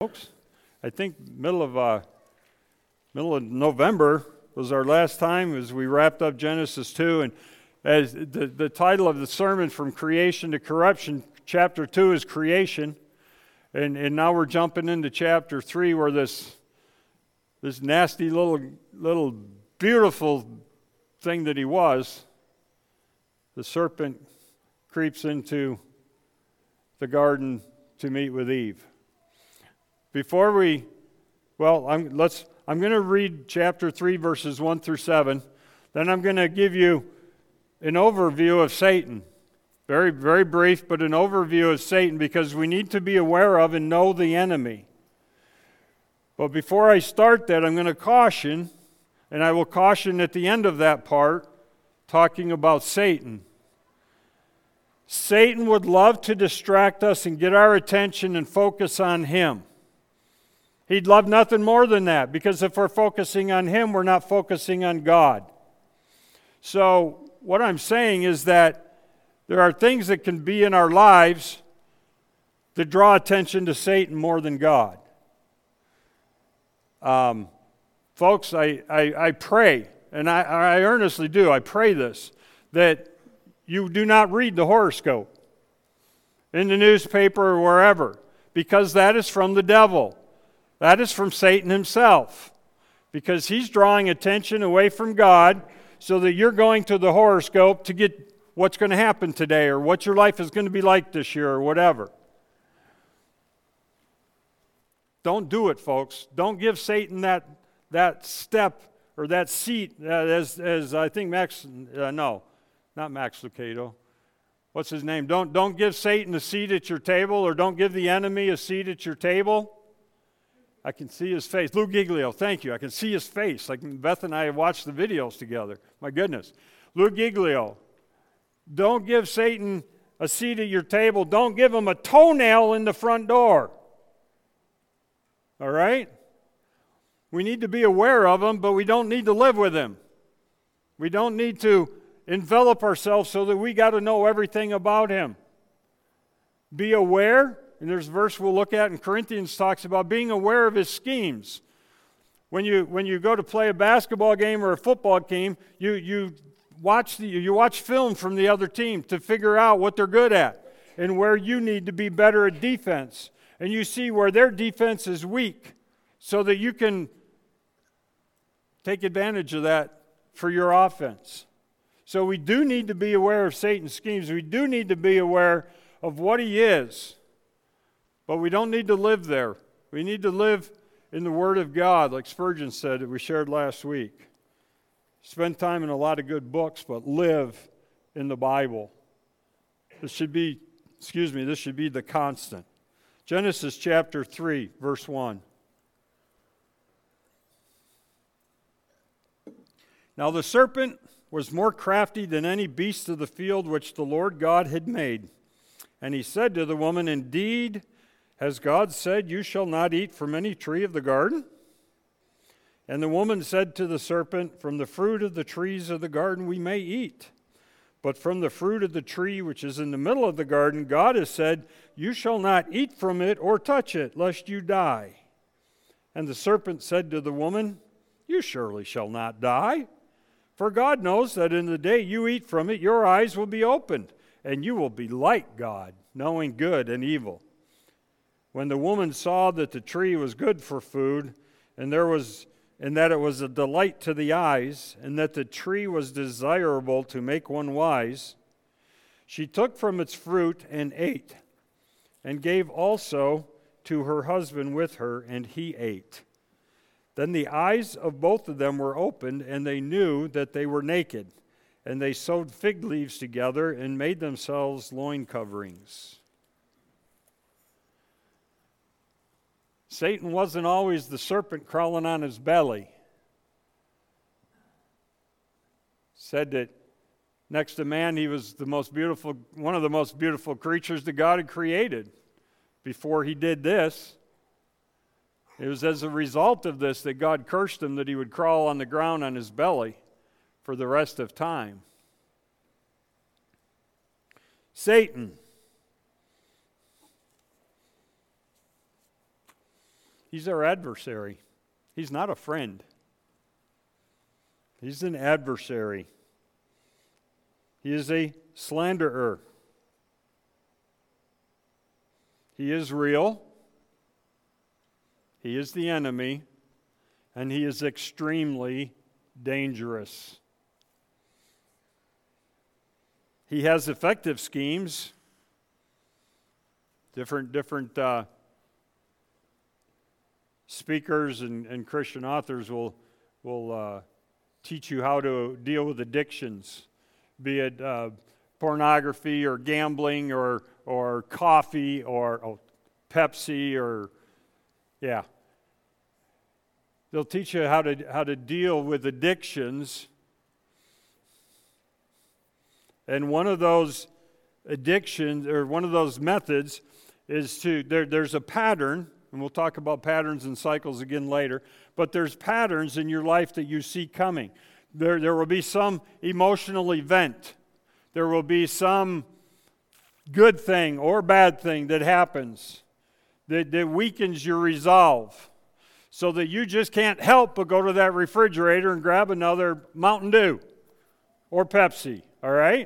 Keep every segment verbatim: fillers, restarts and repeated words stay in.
Folks, I think middle of uh, middle of November was our last time as we wrapped up Genesis two, and as the, the title of the sermon, From Creation to Corruption, chapter two is creation, and, and now we're jumping into chapter three, where this this nasty little little beautiful thing that he was, the serpent, creeps into the garden to meet with Eve. Before we, well, I'm, let's. I'm going to read chapter three, verses one through seven. Then I'm going to give you an overview of Satan. Very, very brief, but an overview of Satan, because we need to be aware of and know the enemy. But before I start that, I'm going to caution, and I will caution at the end of that part, talking about Satan. Satan would love to distract us and get our attention and focus on him. He'd love nothing more than that, because if we're focusing on him, we're not focusing on God. So what I'm saying is that there are things that can be in our lives that draw attention to Satan more than God. Um, folks, I, I, I pray, and I, I earnestly do, I pray this, that you do not read the horoscope in the newspaper or wherever, because that is from the devil. That is from Satan himself, because he's drawing attention away from God so that you're going to the horoscope to get what's going to happen today or what your life is going to be like this year or whatever. Don't do it, folks. Don't give Satan that that step or that seat, uh, as, as I think Max, uh, no, not Max Lucado. What's his name? Don't, don't give Satan a seat at your table, or don't give the enemy a seat at your table. I can see his face. Lou Giglio, thank you. I can see his face. Like Beth and I have watched the videos together. My goodness. Lou Giglio, don't give Satan a seat at your table. Don't give him a toenail in the front door. All right? We need to be aware of him, but we don't need to live with him. We don't need to envelop ourselves so that we got to know everything about him. Be aware. And there's a verse we'll look at in Corinthians talks about being aware of his schemes. When you when you go to play a basketball game or a football game, you you watch the you watch film from the other team to figure out what they're good at and where you need to be better at defense. And you see where their defense is weak, so that you can take advantage of that for your offense. So we do need to be aware of Satan's schemes. We do need to be aware of what he is. But we don't need to live there. We need to live in the Word of God, like Spurgeon said that we shared last week. Spend time in a lot of good books, but live in the Bible. This should be, excuse me, this should be the constant. Genesis chapter three, verse one. Now the serpent was more crafty than any beast of the field which the Lord God had made. And he said to the woman, Indeed, has God said, You shall not eat from any tree of the garden? And the woman said to the serpent, From the fruit of the trees of the garden we may eat. But from the fruit of the tree which is in the middle of the garden, God has said, You shall not eat from it or touch it, lest you die. And the serpent said to the woman, You surely shall not die. For God knows that in the day you eat from it, your eyes will be opened, and you will be like God, knowing good and evil. When the woman saw that the tree was good for food, and there was, and that it was a delight to the eyes, and that the tree was desirable to make one wise, she took from its fruit and ate, and gave also to her husband with her, and he ate. Then the eyes of both of them were opened, and they knew that they were naked, and they sewed fig leaves together and made themselves loin coverings. Satan wasn't always the serpent crawling on his belly. Said that next to man, he was the most beautiful, one of the most beautiful creatures that God had created. Before he did this, it was as a result of this that God cursed him that he would crawl on the ground on his belly for the rest of time. Satan. He's our adversary. He's not a friend. He's an adversary. He is a slanderer. He is real. He is the enemy. And he is extremely dangerous. He has effective schemes. Different, different uh, speakers and, and Christian authors will, will uh, teach you how to deal with addictions, be it uh, pornography or gambling or or coffee or oh, Pepsi or, yeah. They'll teach you how to how to deal with addictions. And one of those addictions, or one of those methods, is to, there, there's a pattern, and we'll talk about patterns and cycles again later, but there's patterns in your life that you see coming. There, there will be some emotional event. There will be some good thing or bad thing that happens that, that weakens your resolve so that you just can't help but go to that refrigerator and grab another Mountain Dew or Pepsi, all right?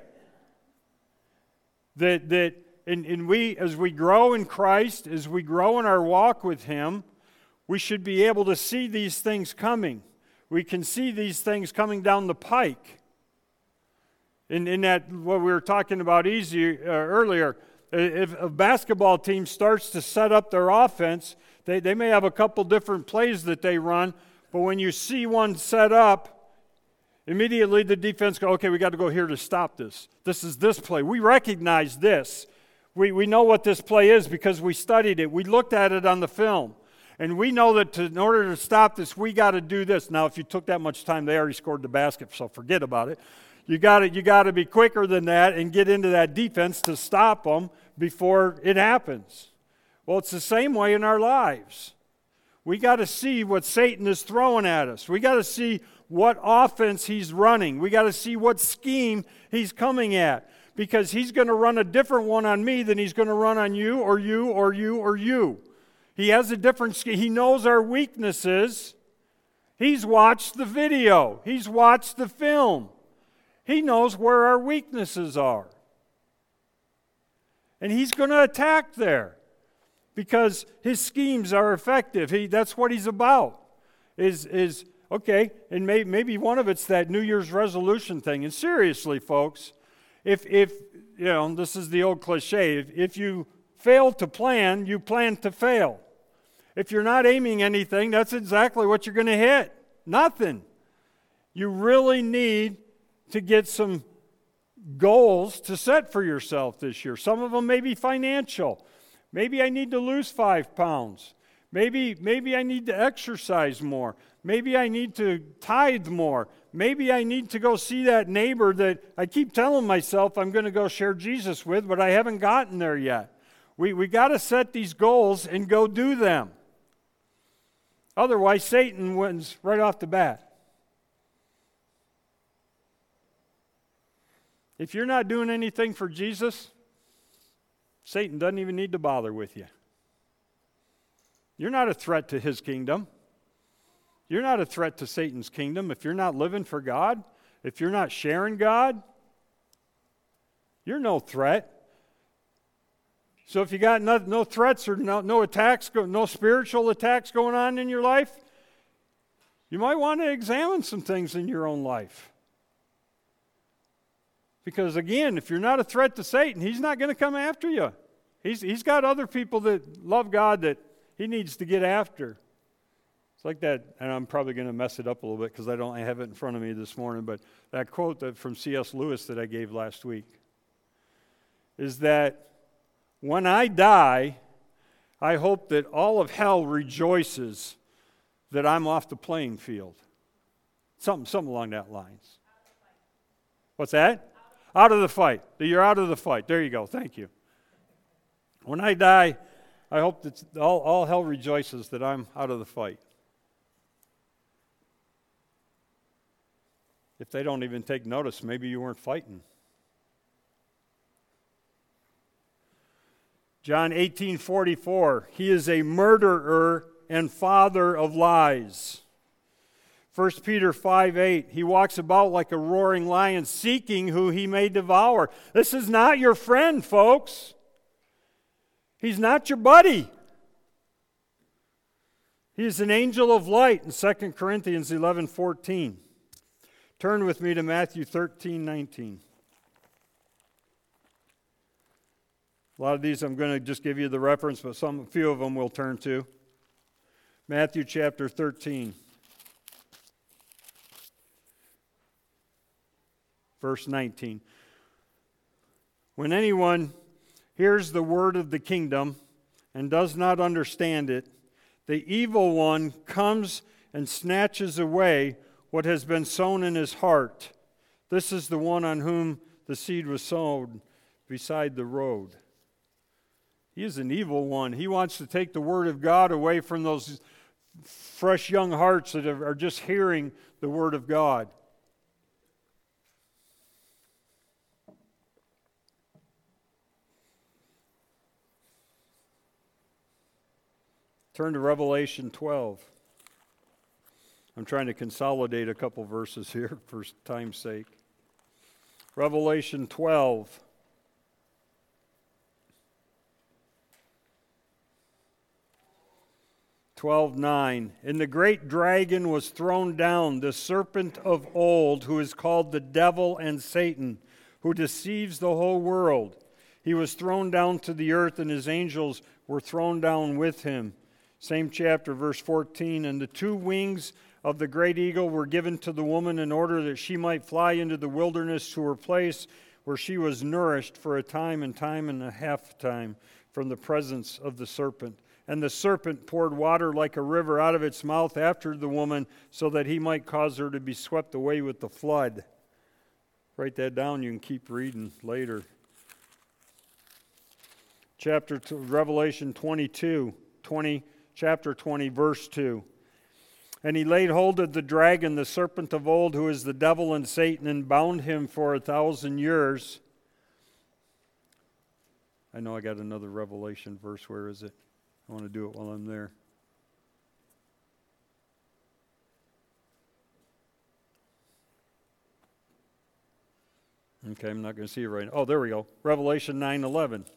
That, that and, and we, as we grow in Christ, as we grow in our walk with Him, we should be able to see these things coming. We can see these things coming down the pike. In, in that, what we were talking about easy, uh, earlier, if a basketball team starts to set up their offense, they, they may have a couple different plays that they run, but when you see one set up, immediately the defense goes, okay, we got to go here to stop this. This is this play. We recognize this. We, we know what this play is because we studied it. We looked at it on the film. And we know that to, in order to stop this, we got to do this. Now, if you took that much time, they already scored the basket, so forget about it. You got to you got to be quicker than that and get into that defense to stop them before it happens. Well, it's the same way in our lives. We got to see what Satan is throwing at us. We got to see what offense he's running. We got to see what scheme he's coming at, because he's going to run a different one on me than he's going to run on you or you or you or you. He has a different scheme. He knows our weaknesses. He's watched the video. He's watched the film. He knows where our weaknesses are. And he's going to attack there because his schemes are effective. He, that's what he's about. Is, is okay, and may, maybe one of it's that New Year's resolution thing. And seriously, folks, if, if you know, this is the old cliche, if, if you fail to plan, you plan to fail. If you're not aiming anything, that's exactly what you're going to hit. Nothing. You really need to get some goals to set for yourself this year. Some of them may be financial. Maybe I need to lose five pounds. Maybe, maybe I need to exercise more. Maybe I need to tithe more. Maybe I need to go see that neighbor that I keep telling myself I'm going to go share Jesus with, but I haven't gotten there yet. We we got to set these goals and go do them. Otherwise, Satan wins right off the bat. If you're not doing anything for Jesus, Satan doesn't even need to bother with you. You're not a threat to his kingdom. You're not a threat to Satan's kingdom if you're not living for God, if you're not sharing God. You're no threat. So if you got no, no threats or no, no attacks, no spiritual attacks going on in your life, you might want to examine some things in your own life. Because again, if you're not a threat to Satan, he's not going to come after you. He's, he's got other people that love God that he needs to get after. It's like that, and I'm probably going to mess it up a little bit because I don't have it in front of me this morning, but that quote that from C S Lewis that I gave last week is that when I die, I hope that all of hell rejoices that I'm off the playing field. Something, something along that lines. What's that? Out of the fight. You're out of the fight. There you go. Thank you. When I die, I hope that all, all hell rejoices that I'm out of the fight. If they don't even take notice, maybe you weren't fighting. John eighteen forty-four, he is a murderer and father of lies. First Peter five eight, he walks about like a roaring lion, seeking who he may devour. This is not your friend, folks. He's not your buddy. He is an angel of light in Second Corinthians eleven fourteen. Turn with me to Matthew thirteen nineteen. A lot of these I'm going to just give you the reference, but some a few of them we'll turn to. Matthew chapter thirteen. Verse nineteen. When anyone hears the word of the kingdom and does not understand it, the evil one comes and snatches away what has been sown in his heart. This is the one on whom the seed was sown beside the road. He is an evil one. He wants to take the word of God away from those fresh young hearts that are just hearing the word of God. Turn to Revelation twelve. I'm trying to consolidate a couple verses here for time's sake. Revelation twelve. twelve nine. And the great dragon was thrown down, the serpent of old, who is called the devil and Satan, who deceives the whole world. He was thrown down to the earth, and his angels were thrown down with him. Same chapter, verse fourteen. And the two wings of the great eagle were given to the woman in order that she might fly into the wilderness to her place where she was nourished for a time and time and a half time from the presence of the serpent. And the serpent poured water like a river out of its mouth after the woman, so that he might cause her to be swept away with the flood. Write that down. You can keep reading later. Chapter two, Revelation twenty-two, twenty, chapter twenty, verse two. And he laid hold of the dragon, the serpent of old, who is the devil and Satan, and bound him for a thousand years. I know I got another Revelation verse. Where is it? I want to do it while I'm there. Okay, I'm not going to see it right now. Oh, there we go. Revelation nine eleven.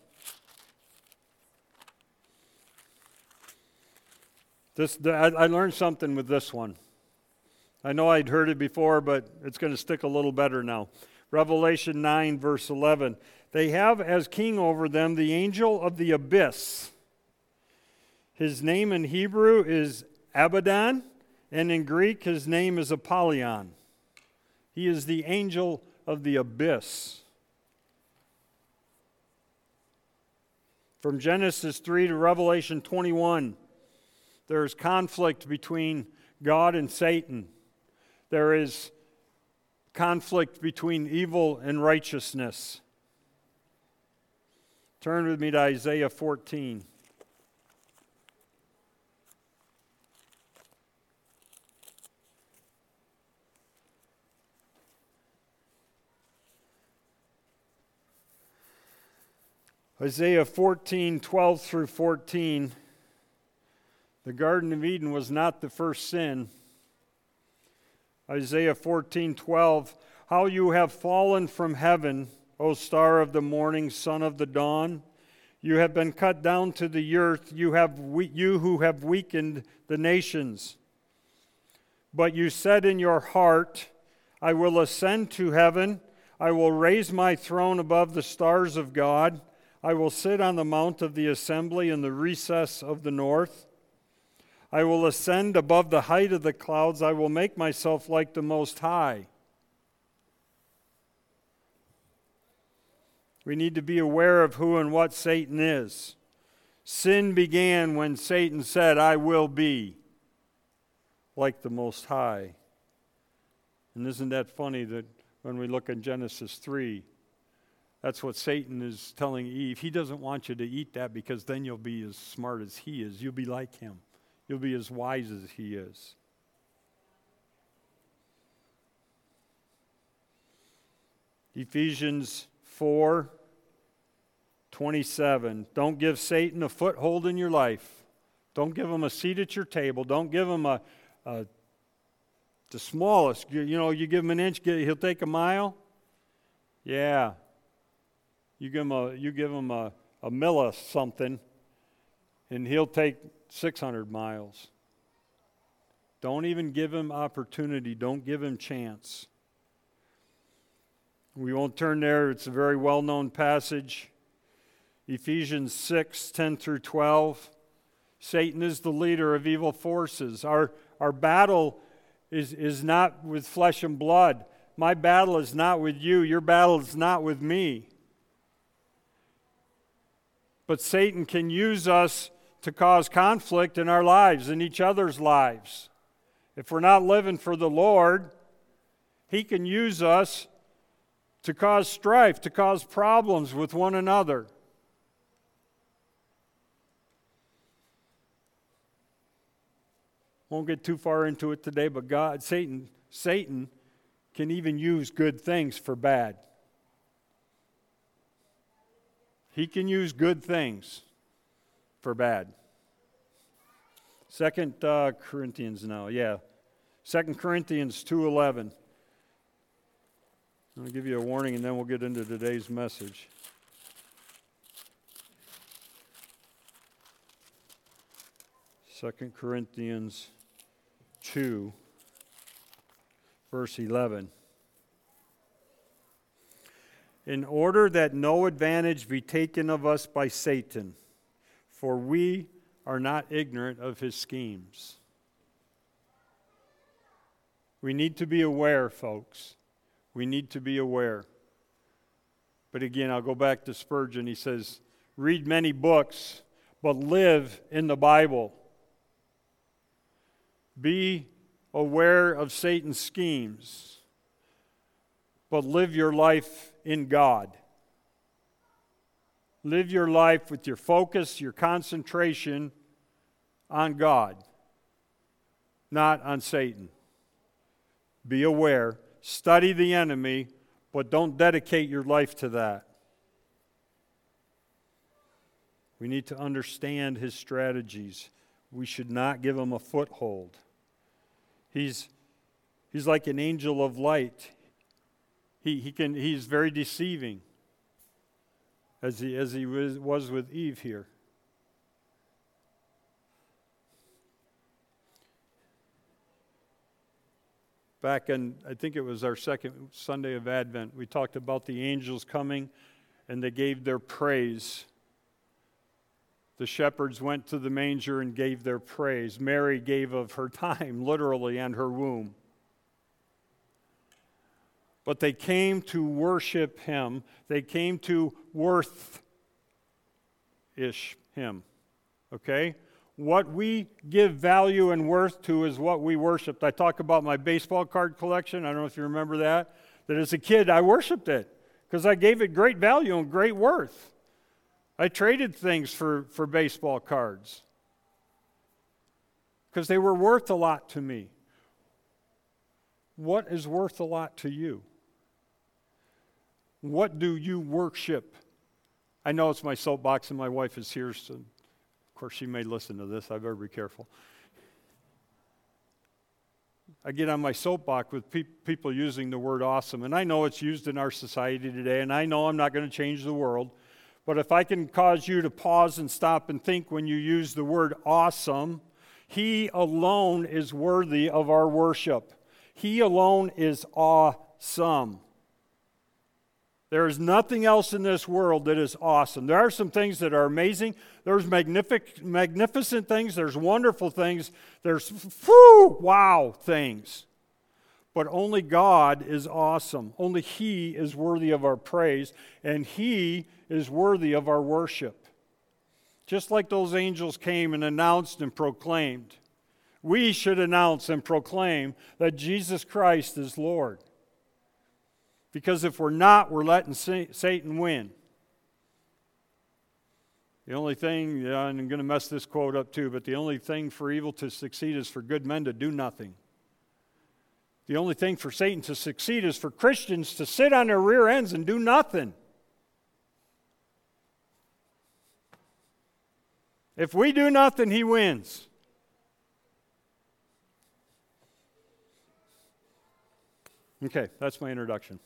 This, I, I learned something with this one. I know I'd heard it before, but it's going to stick a little better now. Revelation nine, verse eleven. They have as king over them the angel of the abyss. His name in Hebrew is Abaddon, and in Greek his name is Apollyon. He is the angel of the abyss. From Genesis three to Revelation twenty-one, there is conflict between God and Satan. There is conflict between evil and righteousness. Turn with me to Isaiah fourteen. Isaiah fourteen, twelve through fourteen. The Garden of Eden was not the first sin. Isaiah fourteen, twelve. How you have fallen from heaven, O star of the morning, son of the dawn. You have been cut down to the earth, you, have we- you who have weakened the nations. But you said in your heart, I will ascend to heaven. I will raise my throne above the stars of God. I will sit on the mount of the assembly in the recess of the north. I will ascend above the height of the clouds. I will make myself like the Most High. We need to be aware of who and what Satan is. Sin began when Satan said, I will be like the Most High. And isn't that funny that when we look in Genesis three, that's what Satan is telling Eve. He doesn't want you to eat that because then you'll be as smart as he is. You'll be like him. You'll be as wise as he is. Ephesians four twenty-seven. Don't give Satan a foothold in your life. Don't give him a seat at your table. Don't give him a, a the smallest. You, you know, you give him an inch, he'll take a mile. Yeah. You give him a you give him a, a milli something, and he'll take six hundred miles. Don't even give him opportunity. Don't give him chance. We won't turn there. It's a very well-known passage. Ephesians six, ten through twelve. Satan is the leader of evil forces. Our, our battle is, is not with flesh and blood. My battle is not with you. Your battle is not with me. But Satan can use us to cause conflict in our lives, in each other's lives. If we're not living for the Lord, he can use us to cause strife, to cause problems with one another. Won't get too far into it today, but God, Satan, Satan can even use good things for bad. He can use good things for bad. Second uh, Corinthians now, yeah. Second Corinthians two eleven. I'll give you a warning and then we'll get into today's message. Second Corinthians two, verse eleven. In order that no advantage be taken of us by Satan, for we are not ignorant of his schemes. We need to be aware, folks. We need to be aware. But again, I'll go back to Spurgeon. He says, read many books, but live in the Bible. Be aware of Satan's schemes, but live your life in God. Live your life with your focus, your concentration on God, not on Satan. Be aware. Study the enemy, but don't dedicate your life to that. We need to understand his strategies. We should not give him a foothold. He's, he's like an angel of light. He, he can, he's very deceiving, as he, as he was, was with Eve here. Back in, I think it was our second Sunday of Advent, we talked about the angels coming and they gave their praise. The shepherds went to the manger and gave their praise. Mary gave of her time, literally, and her womb. But they came to worship him. They came to worth-ish him. Okay? What we give value and worth to is what we worshiped. I talk about my baseball card collection. I don't know if you remember that. That as a kid, I worshiped it because I gave it great value and great worth. I traded things for, for baseball cards because they were worth a lot to me. What is worth a lot to you? What do you worship? I know it's my soapbox and my wife is here, so of course she may listen to this. I better be careful. I get on my soapbox with pe- people using the word awesome, and I know it's used in our society today, and I know I'm not going to change the world, but if I can cause you to pause and stop and think when you use the word awesome, he alone is worthy of our worship. He alone is awesome. There is nothing else in this world that is awesome. There are some things that are amazing. There's magnific- magnificent things. There's wonderful things. There's whew, wow things. But only God is awesome. Only He is worthy of our praise, and He is worthy of our worship. Just like those angels came and announced and proclaimed, we should announce and proclaim that Jesus Christ is Lord. Because if we're not, we're letting Satan win. The only thing, and I'm going to mess this quote up too, but the only thing for evil to succeed is for good men to do nothing. The only thing for Satan to succeed is for Christians to sit on their rear ends and do nothing. If we do nothing, he wins. Okay, that's my introduction.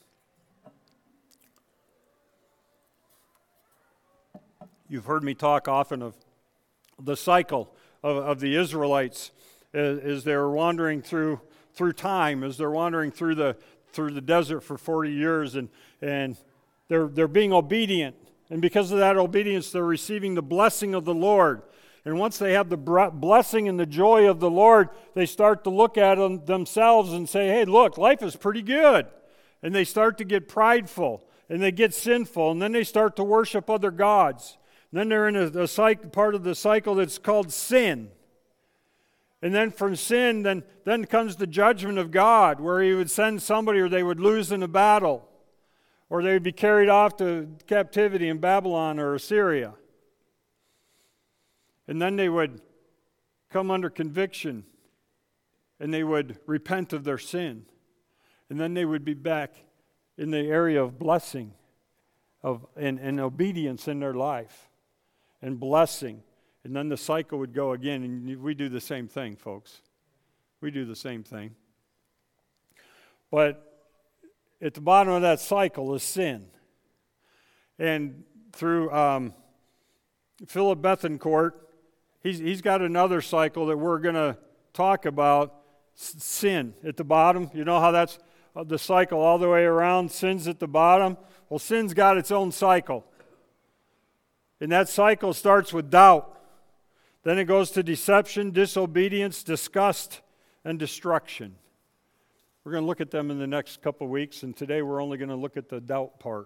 You've heard me talk often of the cycle of, of the Israelites as, as they're wandering through through time, as they're wandering through the through the desert for forty years, and and they're they're being obedient, and because of that obedience, they're receiving the blessing of the Lord. And once they have the blessing and the joy of the Lord, they start to look at them themselves and say, "Hey, look, life is pretty good," and they start to get prideful and they get sinful, and then they start to worship other gods. And then they're in a, a cycle, part of the cycle that's called sin. And then from sin, then, then comes the judgment of God, where he would send somebody, or they would lose in a battle, or they would be carried off to captivity in Babylon or Assyria. And then they would come under conviction, and they would repent of their sin. And then they would be back in the area of blessing of and, and obedience in their life. And blessing. And then the cycle would go again, and we do the same thing, folks. We do the same thing. But at the bottom of that cycle is sin. And through um, Philip Bethencourt, he's, he's got another cycle that we're going to talk about, sin at the bottom. You know how that's the cycle all the way around, sin's at the bottom? Well, sin's got its own cycle. And that cycle starts with doubt. Then it goes to deception, disobedience, disgust, and destruction. We're going to look at them in the next couple of weeks, and today we're only going to look at the doubt part.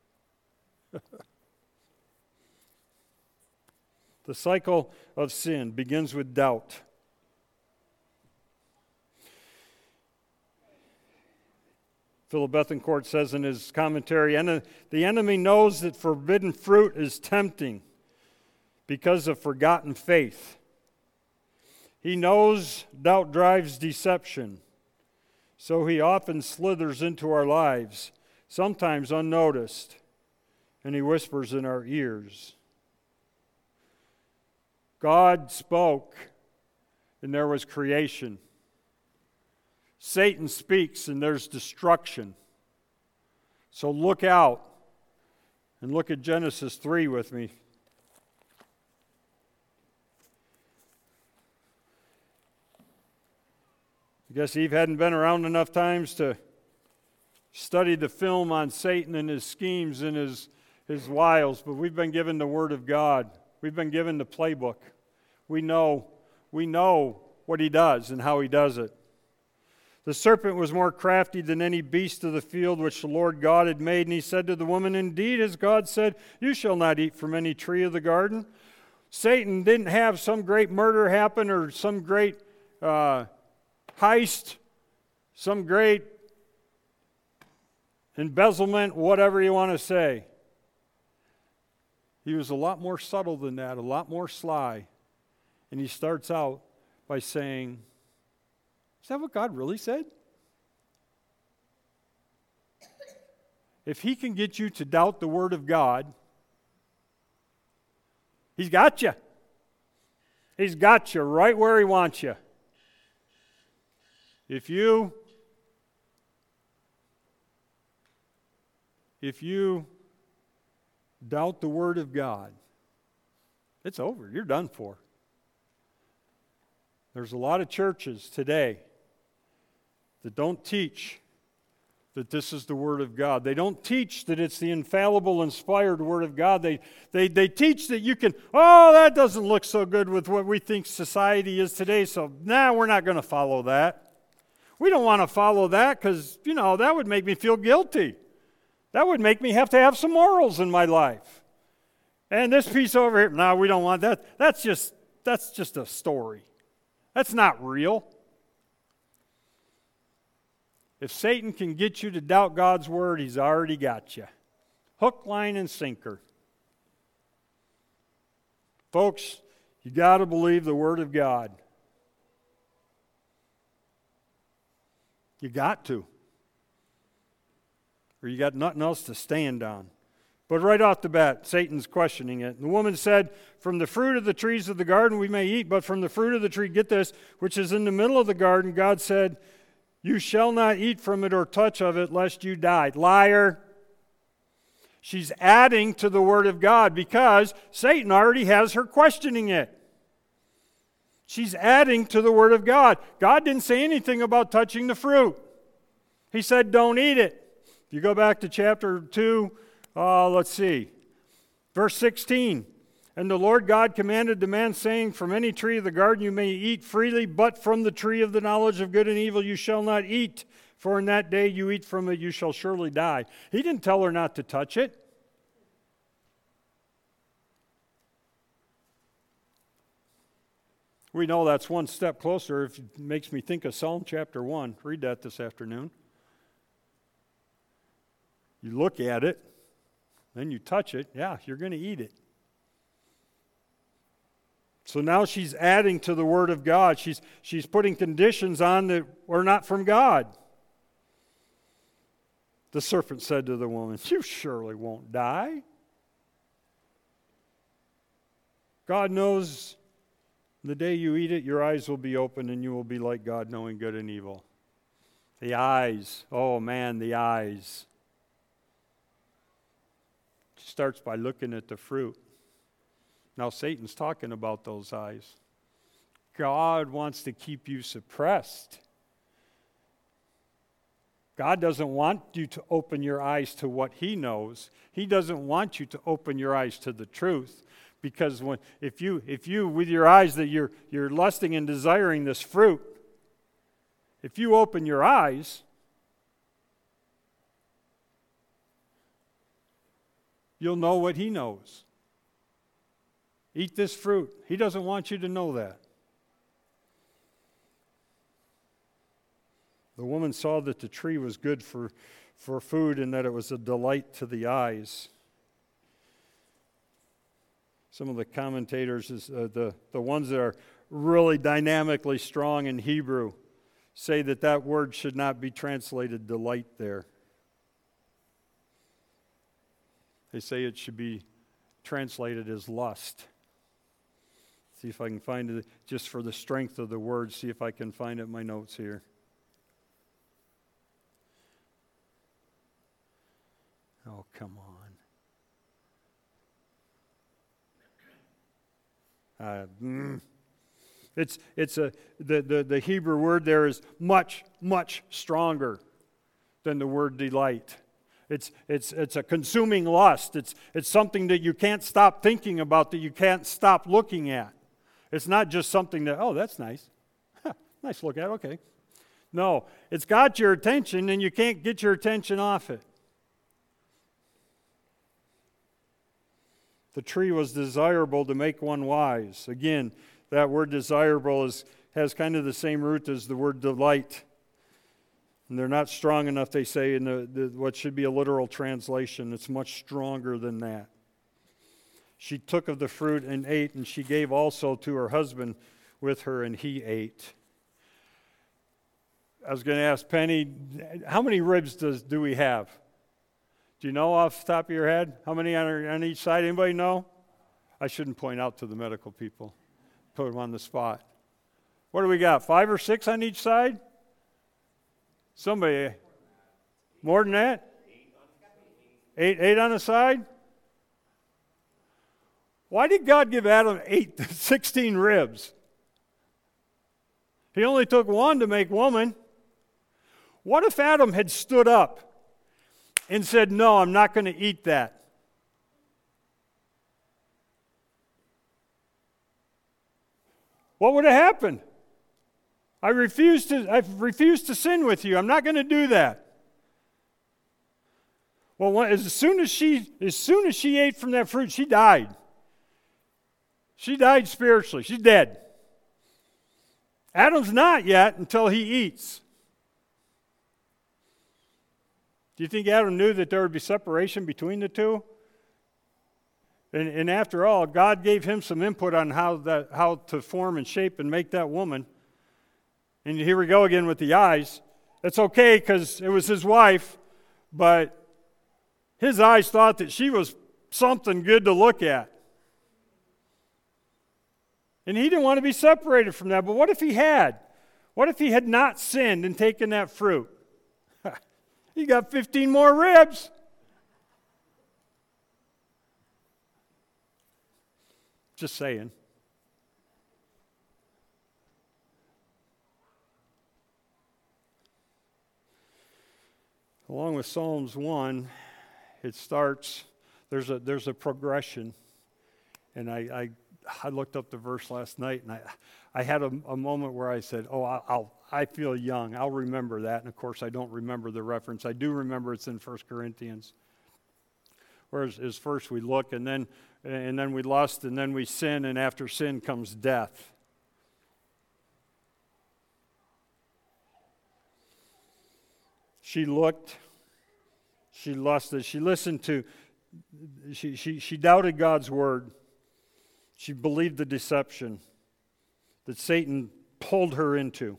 The cycle of sin begins with doubt. Philip Bethencourt says in his commentary, the enemy knows that forbidden fruit is tempting because of forgotten faith. He knows doubt drives deception, so he often slithers into our lives, sometimes unnoticed, and he whispers in our ears. God spoke, and there was creation. Satan speaks and there's destruction. So look out and look at Genesis three with me. I guess Eve hadn't been around enough times to study the film on Satan and his schemes and his, his wiles, but we've been given the Word of God. We've been given the playbook. We know, we know what he does and how he does it. The serpent was more crafty than any beast of the field which the Lord God had made, and he said to the woman, indeed, as God said, you shall not eat from any tree of the garden. Satan didn't have some great murder happen or some great uh, heist, some great embezzlement, whatever you want to say. He was a lot more subtle than that, a lot more sly. And he starts out by saying, is that what God really said? If he can get you to doubt the Word of God, he's got you. He's got you right where he wants you. If you, if you doubt the Word of God, it's over. You're done for. There's a lot of churches today that don't teach that this is the Word of God. They don't teach that it's the infallible, inspired Word of God. They, they, they teach that you can, oh, that doesn't look so good with what we think society is today, so nah, we're not going to follow that. We don't want to follow that because, you know, that would make me feel guilty. That would make me have to have some morals in my life. And this piece over here, no, we don't want that. That's just, that's just a story. That's not real. If Satan can get you to doubt God's Word, he's already got you. Hook, line, and sinker. Folks, you got to believe the Word of God. You got to. Or you got nothing else to stand on. But right off the bat, Satan's questioning it. The woman said, from the fruit of the trees of the garden we may eat, but from the fruit of the tree, get this, which is in the middle of the garden, God said, you shall not eat from it or touch of it, lest you die. Liar. She's adding to the word of God because Satan already has her questioning it. She's adding to the word of God. God didn't say anything about touching the fruit. He said, don't eat it. If you go back to chapter two, uh, let's see, verse sixteen. And the Lord God commanded the man, saying, from any tree of the garden you may eat freely, but from the tree of the knowledge of good and evil you shall not eat, for in that day you eat from it you shall surely die. He didn't tell her not to touch it. We know that's one step closer. If it makes me think of Psalm chapter one. Read that this afternoon. You look at it, then you touch it. Yeah, you're going to eat it. So now she's adding to the word of God. She's, she's putting conditions on that are not from God. The serpent said to the woman, you surely won't die. God knows the day you eat it, your eyes will be open and you will be like God, knowing good and evil. The eyes. Oh man, the eyes. She starts by looking at the fruit. Now Satan's talking about those eyes. God wants to keep you suppressed. God doesn't want you to open your eyes to what He knows. He doesn't want you to open your eyes to the truth. Because when if you if you with your eyes that you're you're lusting and desiring this fruit, if you open your eyes, you'll know what He knows. Eat this fruit. He doesn't want you to know that. The woman saw that the tree was good for, for food and that it was a delight to the eyes. Some of the commentators, is, uh, the, the ones that are really dynamically strong in Hebrew, say that that word should not be translated delight there. They say it should be translated as lust. See if I can find it, just for the strength of the word, see if I can find it in my notes here. Oh, come on. Uh, mm. It's it's a the, the, the Hebrew word there is much, much stronger than the word delight. It's it's it's a consuming lust. It's it's something that you can't stop thinking about, that you can't stop looking at. It's not just something that, oh, that's nice. Nice look at, okay. No, it's got your attention and you can't get your attention off it. The tree was desirable to make one wise. Again, that word desirable is, has kind of the same root as the word delight. And they're not strong enough, they say, in the, the what should be a literal translation. It's much stronger than that. She took of the fruit and ate, and she gave also to her husband with her, and he ate. I was going to ask Penny, how many ribs does do we have? Do you know off the top of your head? How many on, on each side? Anybody know? I shouldn't point out to the medical people. Put them on the spot. What do we got? Five or six on each side? Somebody. More than that? Eight, eight on the side? Why did God give Adam eight, sixteen ribs? He only took one to make woman. What if Adam had stood up and said, no, I'm not going to eat that? What would have happened? I refuse to, I refuse to sin with you. I'm not going to do that. Well, as soon as she, as soon as she ate from that fruit, she died. She died spiritually. She's dead. Adam's not yet until he eats. Do you think Adam knew that there would be separation between the two? And, and after all, God gave him some input on how that how to form and shape and make that woman. And here we go again with the eyes. It's okay because it was his wife, but His eyes thought that she was something good to look at. And he didn't want to be separated from that. But what if he had? What if he had not sinned and taken that fruit? He got fifteen more ribs. Just saying. Along with Psalms one, it starts, there's a there's a progression. And I, I I looked up the verse last night, and I I had a, a moment where I said, oh, I'll, I'll I feel young. I'll remember that. And of course, I don't remember the reference. I do remember it's in First Corinthians. Whereas is first we look, and then and then we lust, and then we sin, and after sin comes death. She looked, she lusted, she listened to, she, she, she doubted God's word. She believed the deception that Satan pulled her into.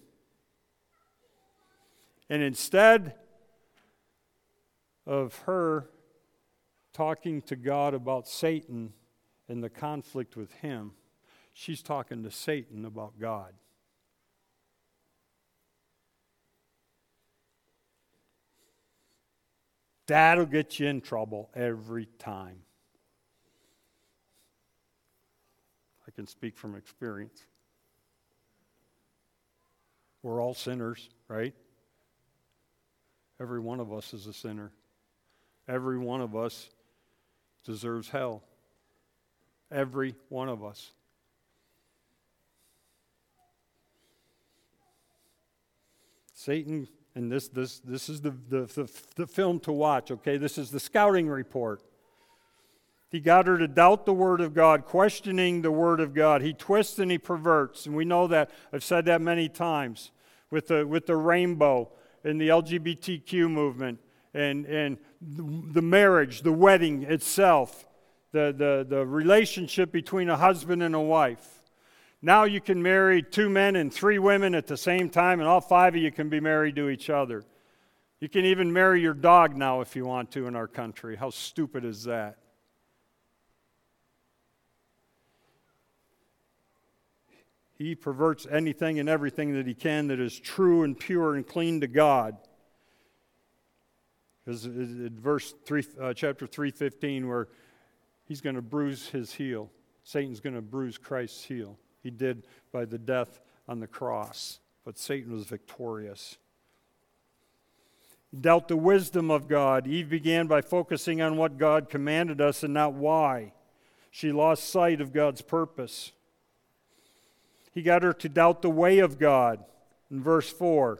And instead of her talking to God about Satan and the conflict with him, she's talking to Satan about God. That'll get you in trouble every time. I can speak from experience. We're all sinners, right? Every one of us is a sinner. Every one of us deserves hell. Every one of us. Satan, and this this this is the, the, the, the film to watch, okay? This is the scouting report. He got her to doubt the Word of God, questioning the Word of God. He twists and he perverts, and we know that. I've said that many times with the with the rainbow and the L G B T Q movement and, and the marriage, the wedding itself, the, the, the relationship between a husband and a wife. Now you can marry two men and three women at the same time, and all five of you can be married to each other. You can even marry your dog now if you want to in our country. How stupid is that? He perverts anything and everything that he can that is true and pure and clean to God. Because in verse three, uh, chapter three fifteen, where he's going to bruise his heel, Satan's going to bruise Christ's heel. He did by the death on the cross, but Satan was victorious. He doubt the wisdom of God. Eve began by focusing on what God commanded us and not why. She lost sight of God's purpose. He got her to doubt the way of God. In verse four,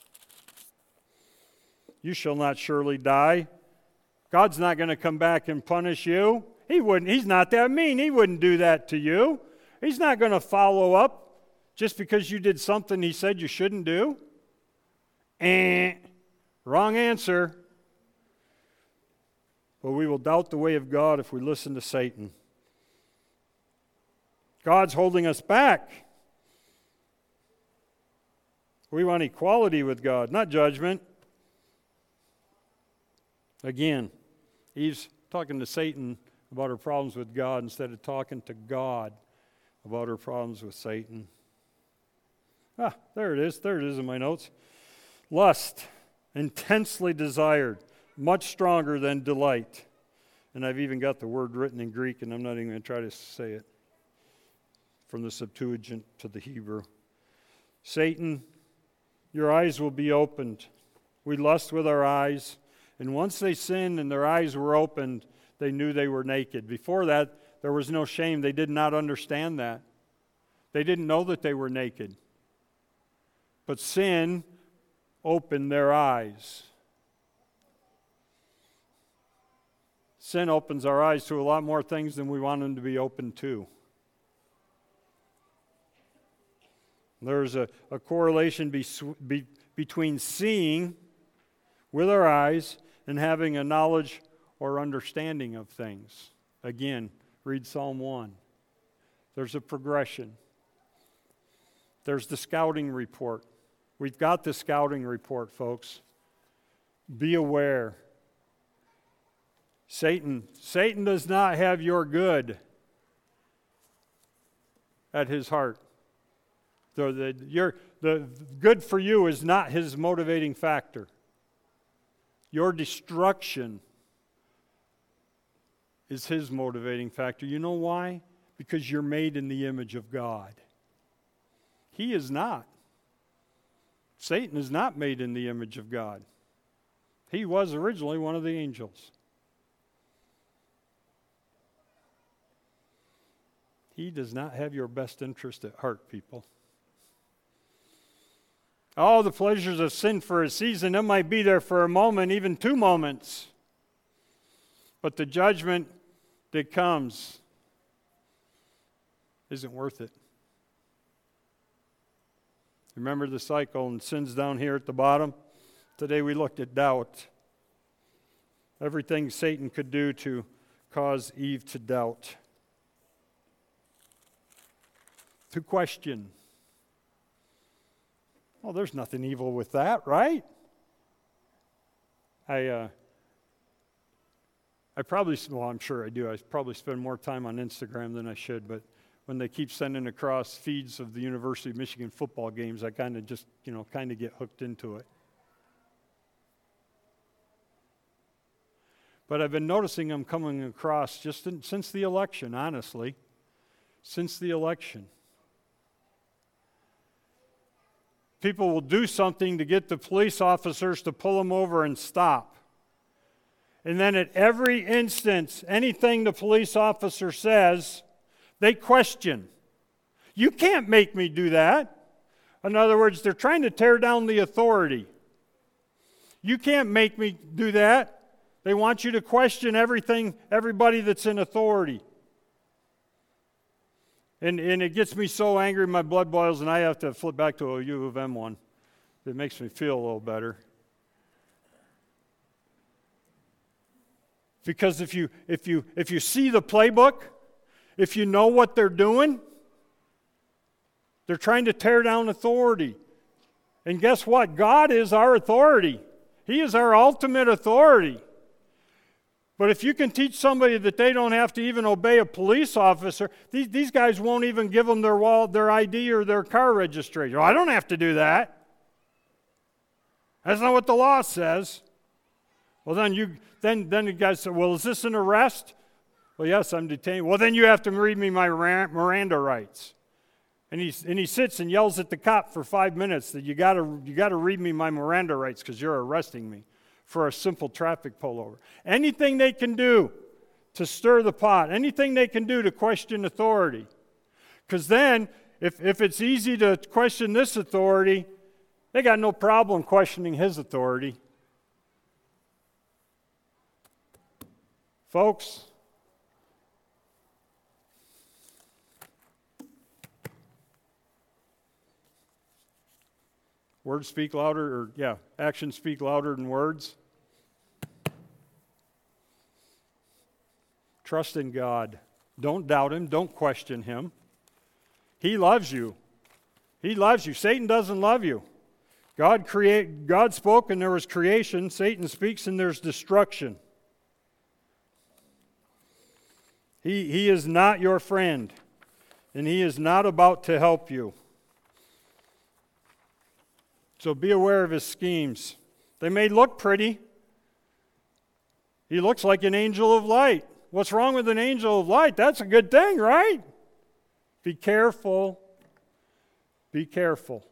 you shall not surely die. God's not going to come back and punish you. He wouldn't. He's not that mean. He wouldn't do that to you. He's not going to follow up just because you did something he said you shouldn't do. Eh, wrong answer. But we will doubt the way of God if we listen to Satan. God's holding us back. We want equality with God, not judgment. Again, Eve's talking to Satan about her problems with God instead of talking to God about her problems with Satan. Ah, there it is. There it is in my notes. Lust, intensely desired, much stronger than delight. And I've even got the word written in Greek, and I'm not even going to try to say it from the Septuagint to the Hebrew. Satan, your eyes will be opened. We lust with our eyes. And once they sinned and their eyes were opened, they knew they were naked. Before that, there was no shame. They did not understand that. They didn't know that they were naked. But sin opened their eyes. Sin opens our eyes to a lot more things than we want them to be open to. There's a, a correlation be, be, between seeing with our eyes and having a knowledge or understanding of things. Again, read Psalm one. There's a progression. There's the scouting report. We've got the scouting report, folks. Be aware. Satan, Satan does not have your good at his heart. So the, your, the good for you is not his motivating factor. Your destruction is his motivating factor. You know why? Because you're made in the image of God. He is not. Satan is not made in the image of God. He was originally one of the angels. He does not have your best interest at heart, people. All the pleasures of sin for a season, it might be there for a moment, even two moments. But the judgment that comes isn't worth it. Remember the cycle and sin's down here at the bottom? Today we looked at doubt. Everything Satan could do to cause Eve to doubt. To question. Well, there's nothing evil with that, right? I, uh, I probably, well, I'm sure I do. I probably spend more time on Instagram than I should, but when they keep sending across feeds of the University of Michigan football games, I kind of just, you know, kind of get hooked into it. But I've been noticing them coming across just in, since the election, honestly. Since the election. People will do something to get the police officers to pull them over and stop. And then at every instance, anything the police officer says, they question. You can't make me do that. In other words, they're trying to tear down the authority. You can't make me do that. They want you to question everything, everybody that's in authority. And, and it gets me so angry, my blood boils, and I have to flip back to a U of M one. It makes me feel a little better. Because if you if you if you see the playbook, if you know what they're doing, they're trying to tear down authority. And guess what? God is our authority. He is our ultimate authority. But if you can teach somebody that they don't have to even obey a police officer, these, these guys won't even give them their wallet, their I D or their car registration. Oh, I don't have to do that. That's not what the law says. Well, then you then then the guy said, well, is this an arrest? Well, yes, I'm detained. Well, then you have to read me my Miranda rights. And he and he sits and yells at the cop for five minutes that you got to you got to read me my Miranda rights because you're arresting me for a simple traffic pullover. Anything they can do to stir the pot, anything they can do to question authority. Because then, if, if it's easy to question this authority, they got no problem questioning his authority. Folks, words speak louder, or yeah, actions speak louder than words. Trust in God. Don't doubt Him. Don't question Him. He loves you. He loves you. Satan doesn't love you. God create. God spoke and there was creation. Satan speaks and there's destruction. He, he is not your friend, and he is not about to help you. So be aware of his schemes. They may look pretty. He looks like an angel of light. What's wrong with an angel of light? That's a good thing, right? Be careful. Be careful.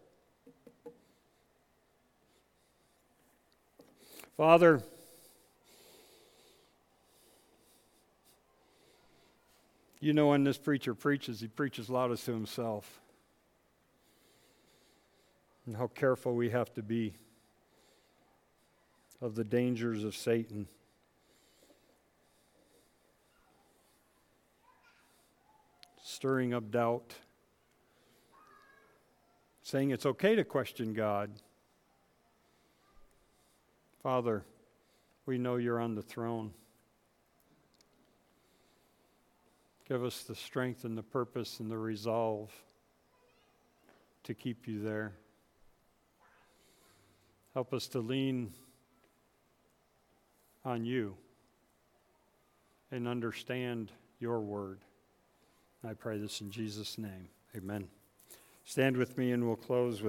Father, you know when this preacher preaches, he preaches loudest to himself. And how careful we have to be of the dangers of Satan. Stirring up doubt. Saying it's okay to question God. Father, we know you're on the throne. Give us the strength and the purpose and the resolve to keep you there. Help us to lean on you and understand your word. I pray this in Jesus' name. Amen. Stand with me and we'll close with